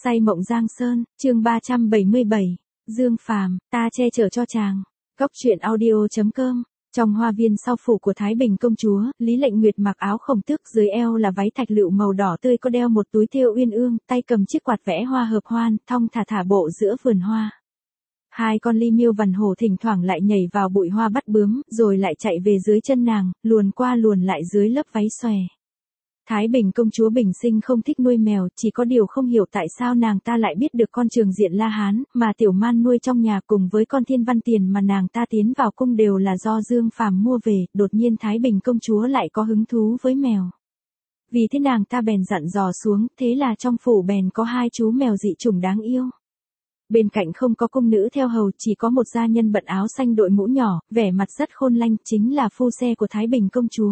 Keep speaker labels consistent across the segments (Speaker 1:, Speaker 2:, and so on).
Speaker 1: Say mộng Giang Sơn, chương 377, Dương Phàm, ta che chở cho chàng. Góc truyện audio.com. Trong hoa viên sau phủ của Thái Bình công chúa, Lý Lệnh Nguyệt mặc áo khổng tước, dưới eo là váy thạch lựu màu đỏ tươi, có đeo một túi thêu uyên ương, tay cầm chiếc quạt vẽ hoa hợp hoan, thong thả thả bộ giữa vườn hoa. Hai con ly miêu vằn hổ thỉnh thoảng lại nhảy vào bụi hoa bắt bướm, rồi lại chạy về dưới chân nàng, luồn qua luồn lại dưới lớp váy xòe. Thái Bình công chúa bình sinh không thích nuôi mèo, chỉ có điều không hiểu tại sao nàng ta lại biết được con Trường Diện La Hán, mà Tiểu Man nuôi trong nhà cùng với con Thiên Văn Tiền mà nàng ta tiến vào cung đều là do Dương Phàm mua về, đột nhiên Thái Bình công chúa lại có hứng thú với mèo. Vì thế nàng ta bèn dặn dò xuống, thế là trong phủ bèn có hai chú mèo dị chủng đáng yêu. Bên cạnh không có cung nữ theo hầu, chỉ có một gia nhân bận áo xanh đội mũ nhỏ, vẻ mặt rất khôn lanh, chính là phu xe của Thái Bình công chúa.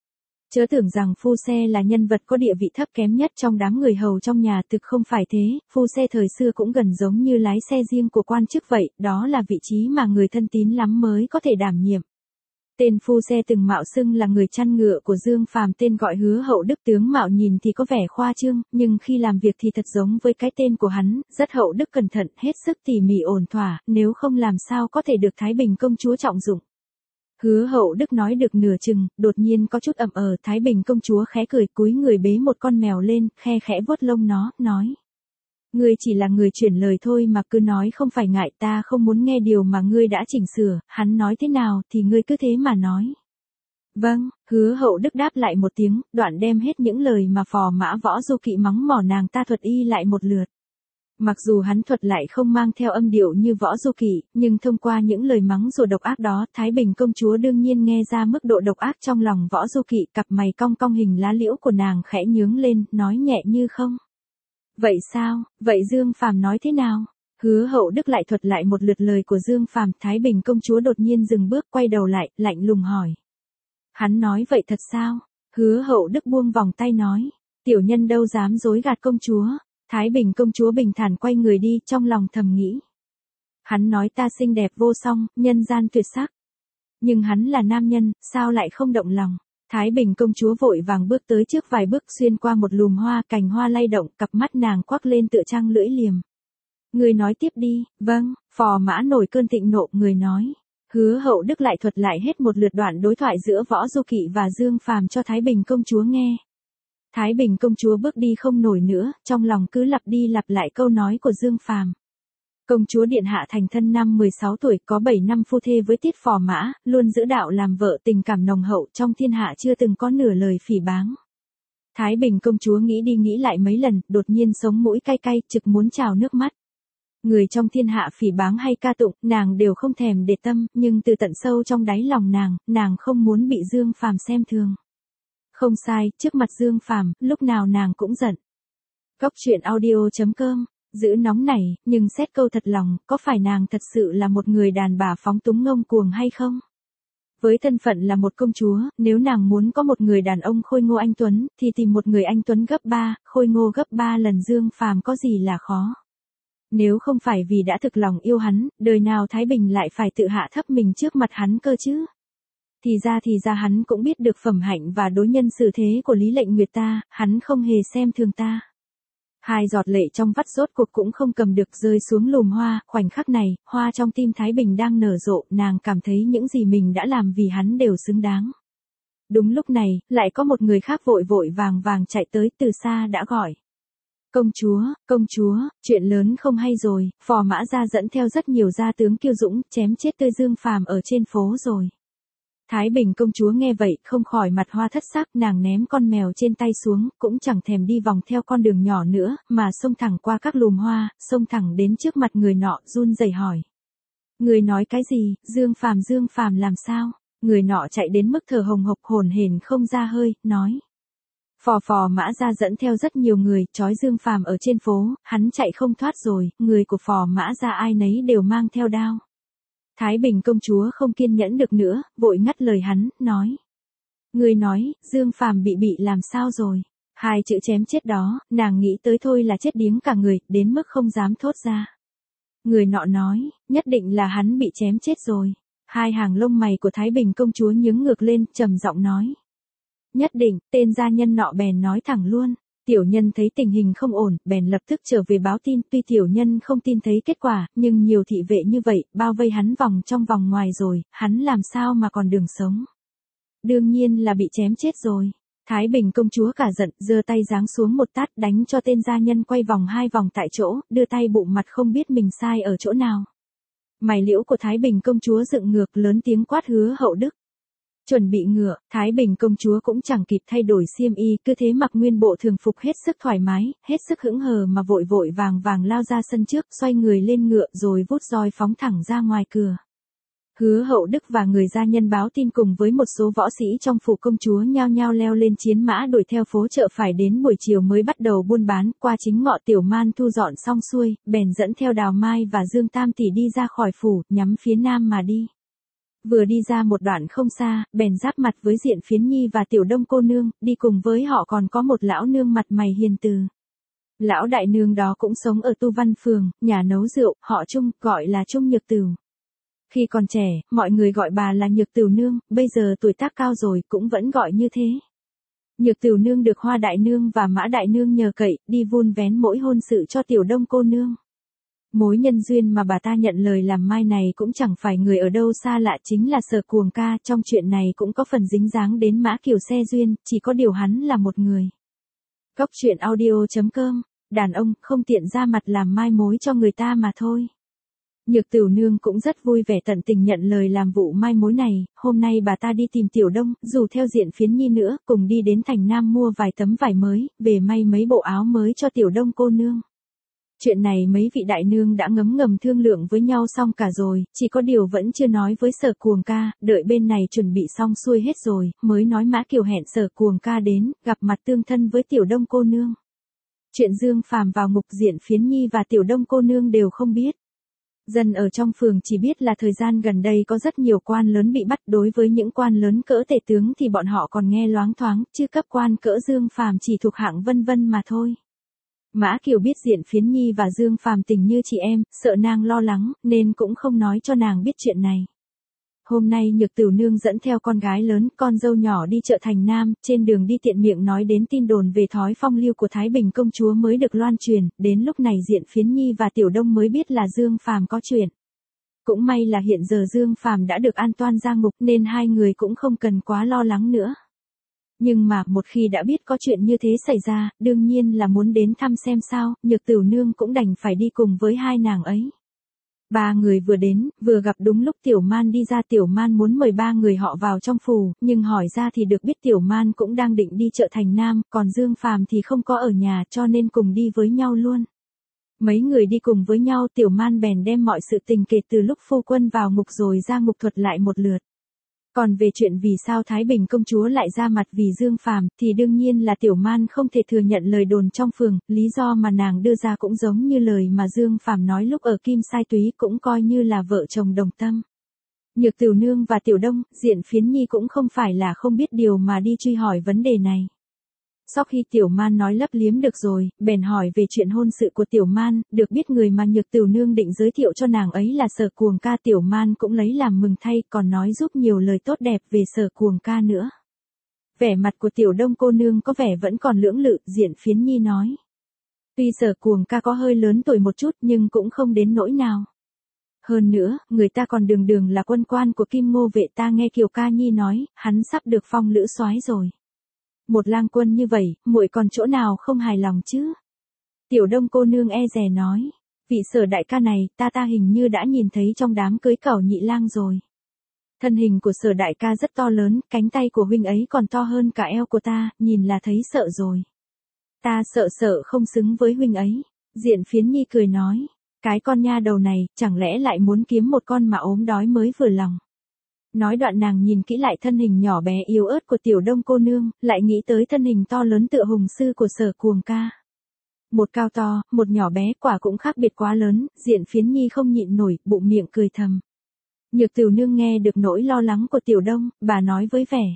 Speaker 1: Chớ tưởng rằng phu xe là nhân vật có địa vị thấp kém nhất trong đám người hầu trong nhà, thực không phải thế, phu xe thời xưa cũng gần giống như lái xe riêng của quan chức vậy, đó là vị trí mà người thân tín lắm mới có thể đảm nhiệm. Tên phu xe từng mạo xưng là người chăn ngựa của Dương Phàm, tên gọi Hứa Hậu Đức, tướng mạo nhìn thì có vẻ khoa trương, nhưng khi làm việc thì thật giống với cái tên của hắn, rất hậu đức cẩn thận, hết sức tỉ mỉ ổn thỏa, nếu không làm sao có thể được Thái Bình công chúa trọng dụng. Hứa Hậu Đức nói được nửa chừng, đột nhiên có chút ậm Thái Bình công chúa khẽ cười, cúi người bế một con mèo lên, khe khẽ vuốt lông nó, nói: "Ngươi chỉ là người chuyển lời thôi mà, cứ nói không phải ngại, ta không muốn nghe điều mà ngươi đã chỉnh sửa, hắn nói thế nào thì ngươi cứ thế mà nói." "Vâng." Hứa Hậu Đức đáp lại một tiếng, đoạn đem hết những lời mà Phò Mã Võ Du Kỵ mắng mỏ nàng ta thuật y lại một lượt. Mặc dù hắn thuật lại không mang theo âm điệu như Võ Du Kỵ, nhưng thông qua những lời mắng rủa độc ác đó, Thái Bình công chúa đương nhiên nghe ra mức độ độc ác trong lòng Võ Du Kỵ. Cặp mày cong cong hình lá liễu của nàng khẽ nhướng lên, nói nhẹ như không: "Vậy sao, vậy Dương Phàm nói thế nào?" Hứa Hậu Đức lại thuật lại một lượt lời của Dương Phàm. Thái Bình công chúa đột nhiên dừng bước, quay đầu lại, lạnh lùng hỏi: "Hắn nói vậy thật sao?" Hứa Hậu Đức buông vòng tay nói: "Tiểu nhân đâu dám dối gạt công chúa." Thái Bình công chúa bình thản quay người đi, trong lòng thầm nghĩ: "Hắn nói ta xinh đẹp vô song, nhân gian tuyệt sắc. Nhưng hắn là nam nhân, sao lại không động lòng?" Thái Bình công chúa vội vàng bước tới trước vài bước, xuyên qua một lùm hoa, cành hoa lay động, cặp mắt nàng quắc lên tựa trăng lưỡi liềm. "Người nói tiếp đi." "Vâng." Phò Mã nổi cơn thịnh nộ, người nói. Hứa Hậu Đức lại thuật lại hết một lượt đoạn đối thoại giữa Võ Du Kỵ và Dương Phàm cho Thái Bình công chúa nghe. Thái Bình công chúa bước đi không nổi nữa, trong lòng cứ lặp đi lặp lại câu nói của Dương Phàm. Công chúa điện hạ thành thân năm 16 tuổi, có 7 năm phu thê với Tiết Phò Mã, luôn giữ đạo làm vợ, tình cảm nồng hậu, trong thiên hạ chưa từng có nửa lời phỉ báng. Thái Bình công chúa nghĩ đi nghĩ lại mấy lần, đột nhiên sống mũi cay cay, trực muốn trào nước mắt. Người trong thiên hạ phỉ báng hay ca tụng, nàng đều không thèm để tâm, nhưng từ tận sâu trong đáy lòng nàng không muốn bị Dương Phàm xem thường. Không sai, trước mặt Dương Phàm, lúc nào nàng cũng giận. Góc truyện audio.com. Giữ nóng này, nhưng xét câu thật lòng, có phải nàng thật sự là một người đàn bà phóng túng ngông cuồng hay không? Với thân phận là một công chúa, nếu nàng muốn có một người đàn ông khôi ngô anh tuấn, thì tìm một người anh tuấn gấp 3, khôi ngô gấp 3 lần Dương Phàm có gì là khó. Nếu không phải vì đã thực lòng yêu hắn, đời nào Thái Bình lại phải tự hạ thấp mình trước mặt hắn cơ chứ? Thì ra hắn cũng biết được phẩm hạnh và đối nhân xử thế của Lý Lệnh Nguyệt ta, hắn không hề xem thường ta. Hai giọt lệ trong vắt rốt cuộc cũng không cầm được rơi xuống lùm hoa, khoảnh khắc này, hoa trong tim Thái Bình đang nở rộ, nàng cảm thấy những gì mình đã làm vì hắn đều xứng đáng. Đúng lúc này, lại có một người khác vội vội vàng vàng chạy tới, từ xa đã gọi: công chúa, chuyện lớn không hay rồi, Phò Mã gia dẫn theo rất nhiều gia tướng kiêu dũng, chém chết tươi Dương Phàm ở trên phố rồi." Thái Bình công chúa nghe vậy, không khỏi mặt hoa thất sắc, nàng ném con mèo trên tay xuống, cũng chẳng thèm đi vòng theo con đường nhỏ nữa, mà xông thẳng qua các lùm hoa, xông thẳng đến trước mặt người nọ, run rẩy hỏi: "Người nói cái gì, Dương Phàm làm sao?" Người nọ chạy đến mức thở hồng hộc hổn hển không ra hơi, nói: Phò Mã gia dẫn theo rất nhiều người, trói Dương Phàm ở trên phố, hắn chạy không thoát rồi, người của Phò Mã gia ai nấy đều mang theo đao." Thái Bình công chúa không kiên nhẫn được nữa, vội ngắt lời hắn, nói: "Người nói, Dương Phàm bị làm sao rồi?" Hai chữ chém chết đó, nàng nghĩ tới thôi là chết điếng cả người, đến mức không dám thốt ra. Người nọ nói: "Nhất định là hắn bị chém chết rồi." Hai hàng lông mày của Thái Bình công chúa nhướng ngược lên, trầm giọng nói: "Nhất định." Tên gia nhân nọ bèn nói thẳng luôn: Tiểu nhân thấy tình hình không ổn, bèn lập tức trở về báo tin, tuy tiểu nhân không tin thấy kết quả, nhưng nhiều thị vệ như vậy, bao vây hắn vòng trong vòng ngoài rồi, hắn làm sao mà còn đường sống. Đương nhiên là bị chém chết rồi. Thái Bình công chúa cả giận, giơ tay giáng xuống một tát đánh cho tên gia nhân quay vòng 2 vòng tại chỗ, đưa tay bụng mặt không biết mình sai ở chỗ nào. Mày liễu của Thái Bình công chúa dựng ngược lớn tiếng quát Hứa Hậu Đức. Chuẩn bị ngựa, Thái Bình công chúa cũng chẳng kịp thay đổi xiêm y, cứ thế mặc nguyên bộ thường phục hết sức thoải mái, hết sức hững hờ mà vội vội vàng vàng lao ra sân trước, xoay người lên ngựa rồi vút roi phóng thẳng ra ngoài cửa. Hứa Hậu Đức và người gia nhân báo tin cùng với một số võ sĩ trong phủ công chúa nhao nhao leo lên chiến mã đuổi theo phố chợ, phải đến buổi chiều mới bắt đầu buôn bán. Qua chính ngọ Tiểu Man thu dọn xong xuôi, bèn dẫn theo Đào Mai và Dương Tam tỷ đi ra khỏi phủ, nhắm phía nam mà đi. Vừa đi ra một đoạn không xa, bèn giáp mặt với Diện Phiến Nhi và Tiểu Đông cô nương, đi cùng với họ còn có một lão nương mặt mày hiền từ. Lão đại nương đó cũng sống ở Tu Văn Phường, nhà nấu rượu, họ Trung, gọi là Trung Nhược Tửu. Khi còn trẻ, mọi người gọi bà là Nhược Tửu nương, bây giờ tuổi tác cao rồi cũng vẫn gọi như thế. Nhược Tửu nương được Hoa đại nương và Mã đại nương nhờ cậy, đi vun vén mỗi hôn sự cho Tiểu Đông cô nương. Mối nhân duyên mà bà ta nhận lời làm mai này cũng chẳng phải người ở đâu xa lạ, chính là Sở Cuồng ca, trong chuyện này cũng có phần dính dáng đến Mã Kiều xe duyên, chỉ có điều hắn là một người. Góc truyện audio.com, đàn ông không tiện ra mặt làm mai mối cho người ta mà thôi. Nhược Tửu nương cũng rất vui vẻ tận tình nhận lời làm vụ mai mối này, hôm nay bà ta đi tìm Tiểu Đông, dù theo Diện Phiến Nhi nữa, cùng đi đến thành Nam mua vài tấm vải mới, về may mấy bộ áo mới cho Tiểu Đông cô nương. Chuyện này mấy vị đại nương đã ngấm ngầm thương lượng với nhau xong cả rồi, chỉ có điều vẫn chưa nói với Sở Cuồng ca, đợi bên này chuẩn bị xong xuôi hết rồi, mới nói Mã Kiều hẹn Sở Cuồng ca đến, gặp mặt tương thân với Tiểu Đông cô nương. Chuyện Dương Phàm vào ngục, Diện Phiến Nhi và Tiểu Đông cô nương đều không biết. Dân ở trong phường chỉ biết là thời gian gần đây có rất nhiều quan lớn bị bắt, đối với những quan lớn cỡ tể tướng thì bọn họ còn nghe loáng thoáng, chứ cấp quan cỡ Dương Phàm chỉ thuộc hạng vân vân mà thôi. Mã Kiều biết Diện Phiến Nhi và Dương Phàm tình như chị em, sợ nàng lo lắng, nên cũng không nói cho nàng biết chuyện này. Hôm nay Nhược Tửu nương dẫn theo con gái lớn, con dâu nhỏ đi chợ thành Nam, trên đường đi tiện miệng nói đến tin đồn về thói phong lưu của Thái Bình công chúa mới được loan truyền, đến lúc này Diện Phiến Nhi và Tiểu Đông mới biết là Dương Phàm có chuyện. Cũng may là hiện giờ Dương Phàm đã được an toàn ra ngục nên hai người cũng không cần quá lo lắng nữa. Nhưng mà một khi đã biết có chuyện như thế xảy ra, đương nhiên là muốn đến thăm xem sao, Nhược Tửu nương cũng đành phải đi cùng với hai nàng ấy. Ba người vừa đến, vừa gặp đúng lúc Tiểu Man đi ra. Tiểu Man muốn mời ba người họ vào trong phủ, nhưng hỏi ra thì được biết Tiểu Man cũng đang định đi chợ thành Nam, còn Dương Phàm thì không có ở nhà cho nên cùng đi với nhau luôn. Mấy người đi cùng với nhau, Tiểu Man bèn đem mọi sự tình kể từ lúc phu quân vào ngục rồi ra ngục thuật lại một lượt. Còn về chuyện vì sao Thái Bình công chúa lại ra mặt vì Dương Phàm thì đương nhiên là Tiểu Man không thể thừa nhận lời đồn trong phường, lý do mà nàng đưa ra cũng giống như lời mà Dương Phàm nói lúc ở Kim Sai Túy, cũng coi như là vợ chồng đồng tâm. Nhược Tửu nương và Tiểu Đông, Diện Phiến Nhi cũng không phải là không biết điều mà đi truy hỏi vấn đề này. Sau khi Tiểu Man nói lấp liếm được rồi, bèn hỏi về chuyện hôn sự của Tiểu Man, được biết người mà Nhược Tửu nương định giới thiệu cho nàng ấy là Sở Cuồng ca. Tiểu Man cũng lấy làm mừng thay, còn nói giúp nhiều lời tốt đẹp về Sở Cuồng ca nữa. Vẻ mặt của Tiểu Đông cô nương có vẻ vẫn còn lưỡng lự, Diện Phiến Nhi nói. Tuy Sở Cuồng ca có hơi lớn tuổi một chút nhưng cũng không đến nỗi nào. Hơn nữa, người ta còn đường đường là quân quan của Kim Ngô vệ, ta nghe Kiều ca nhi nói, hắn sắp được phong lữ soái rồi. Một lang quân như vậy, muội còn chỗ nào không hài lòng chứ? Tiểu Đông cô nương e dè nói, vị Sở đại ca này, ta hình như đã nhìn thấy trong đám cưới cẩu nhị lang rồi. Thân hình của Sở đại ca rất to lớn, cánh tay của huynh ấy còn to hơn cả eo của ta, nhìn là thấy sợ rồi. Ta sợ không xứng với huynh ấy. Diện Phiến Nhi cười nói, cái con nha đầu này, chẳng lẽ lại muốn kiếm một con mà ốm đói mới vừa lòng. Nói đoạn nàng nhìn kỹ lại thân hình nhỏ bé yếu ớt của Tiểu Đông cô nương, lại nghĩ tới thân hình to lớn tựa hùng sư của Sở Cuồng ca. Một cao to, một nhỏ bé, quả cũng khác biệt quá lớn, Diện Phiến Nhi không nhịn nổi, bụng miệng cười thầm. Nhược Tửu nương nghe được nỗi lo lắng của Tiểu Đông, bà nói với vẻ.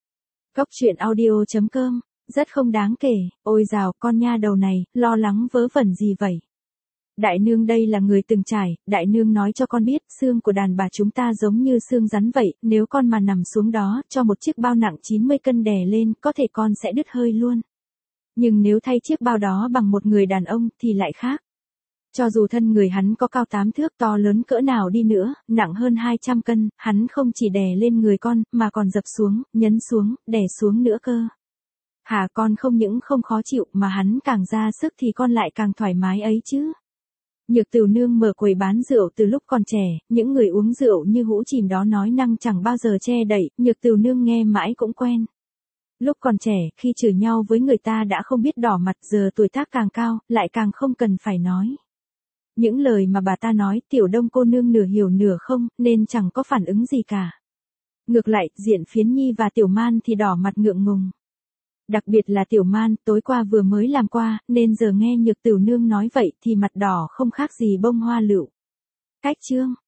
Speaker 1: Góc truyện audio.com, rất không đáng kể, ôi dào, con nha đầu này, lo lắng vớ vẩn gì vậy? Đại nương đây là người từng trải, đại nương nói cho con biết, xương của đàn bà chúng ta giống như xương rắn vậy, nếu con mà nằm xuống đó, cho một chiếc bao nặng 90 cân đè lên, có thể con sẽ đứt hơi luôn. Nhưng nếu thay chiếc bao đó bằng một người đàn ông thì lại khác. Cho dù thân người hắn có cao 8 thước to lớn cỡ nào đi nữa, nặng hơn 200 cân, hắn không chỉ đè lên người con, mà còn dập xuống, nhấn xuống, đè xuống nữa cơ. Hả, con không những không khó chịu mà hắn càng ra sức thì con lại càng thoải mái ấy chứ. Nhược Tửu Nương mở quầy bán rượu từ lúc còn trẻ, những người uống rượu như hũ chìm đó nói năng chẳng bao giờ che đậy, Nhược Tửu Nương nghe mãi cũng quen. Lúc còn trẻ, khi chửi nhau với người ta đã không biết đỏ mặt, giờ tuổi tác càng cao, lại càng không cần phải nói. Những lời mà bà ta nói Tiểu Đông cô nương nửa hiểu nửa không, nên chẳng có phản ứng gì cả. Ngược lại, Diện Phiến Nhi và Tiểu Man thì đỏ mặt ngượng ngùng. Đặc biệt là Tiểu Man, tối qua vừa mới làm qua, nên giờ nghe Nhược Tửu Nương nói vậy thì mặt đỏ không khác gì bông hoa lựu. Cách chương